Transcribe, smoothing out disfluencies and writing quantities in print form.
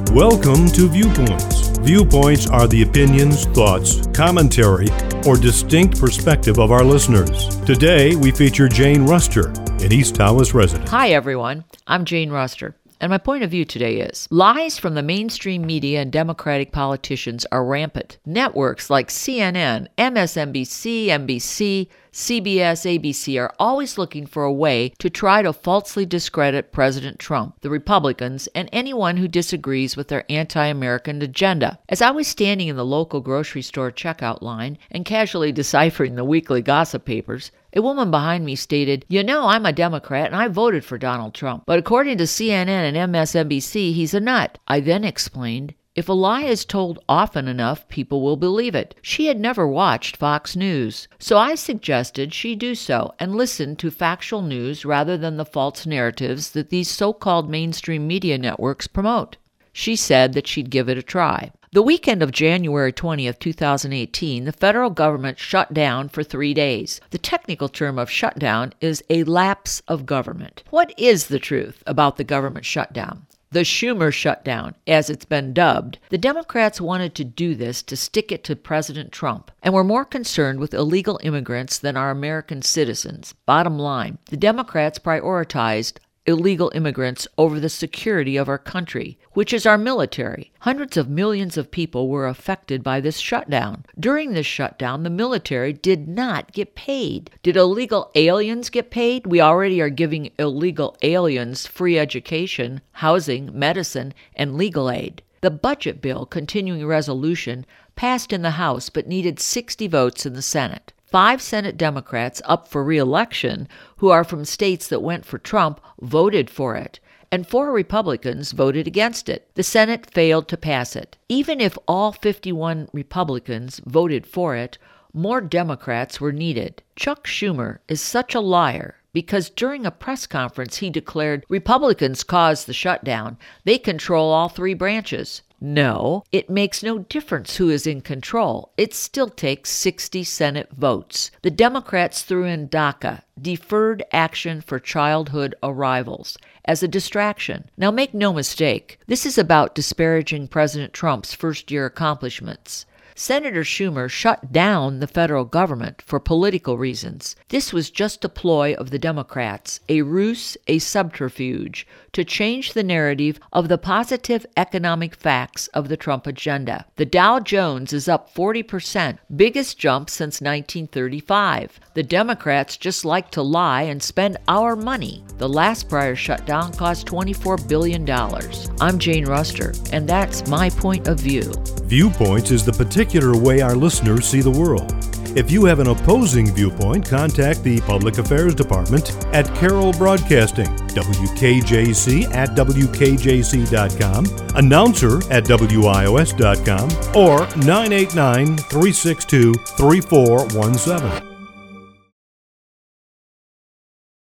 Welcome to Viewpoints. Viewpoints are the opinions, thoughts, commentary, or distinct perspective of our listeners. Today, we feature Jane Ruster, an East Tawas resident. Hi, everyone. I'm Jane Ruster. And my point of view today is, lies from the mainstream media and Democratic politicians are rampant. Networks like CNN, MSNBC, NBC, CBS, ABC are always looking for a way to try to falsely discredit President Trump, the Republicans, and anyone who disagrees with their anti-American agenda. As I was standing in the local grocery store checkout line and casually deciphering the weekly gossip papers, a woman behind me stated, "You know, I'm a Democrat and I voted for Donald Trump, but according to CNN and MSNBC, he's a nut." I then explained, if a lie is told often enough, people will believe it. She had never watched Fox News, so I suggested she do so and listen to factual news rather than the false narratives that these so-called mainstream media networks promote. She said that she'd give it a try. The weekend of January 20th, 2018, the federal government shut down for 3 days. The technical term of shutdown is a lapse of government. What is the truth about the government shutdown? The Schumer shutdown, as it's been dubbed. The Democrats wanted to do this to stick it to President Trump, and were more concerned with illegal immigrants than our American citizens. Bottom line, the Democrats prioritized illegal immigrants over the security of our country, which is our military. Hundreds of millions of people were affected by this shutdown. During this shutdown, the military did not get paid. Did illegal aliens get paid? We already are giving illegal aliens free education, housing, medicine, and legal aid. The budget bill continuing resolution passed in the House but needed 60 votes in the Senate. 5 Senate Democrats up for re-election, who are from states that went for Trump, voted for it, and 4 Republicans voted against it. The Senate failed to pass it. Even if all 51 Republicans voted for it, more Democrats were needed. Chuck Schumer is such a liar because during a press conference he declared Republicans caused the shutdown. They control all 3 branches. No, it makes no difference who is in control. It still takes 60 Senate votes. The Democrats threw in DACA, Deferred Action for Childhood Arrivals, as a distraction. Now make no mistake, this is about disparaging President Trump's first-year accomplishments. Senator Schumer shut down the federal government for political reasons. This was just a ploy of the Democrats, a ruse, a subterfuge, to change the narrative of the positive economic facts of the Trump agenda. The Dow Jones is up 40%, biggest jump since 1935. The Democrats just like to lie and spend our money. The last prior shutdown cost $24 billion. I'm Jane Ruster, and that's my point of view. Viewpoints is the particular way our listeners see the world. If you have an opposing viewpoint, contact the Public Affairs Department at Carroll Broadcasting, WKJC at WKJC.com, announcer at WIOS.com, or 989-362-3417.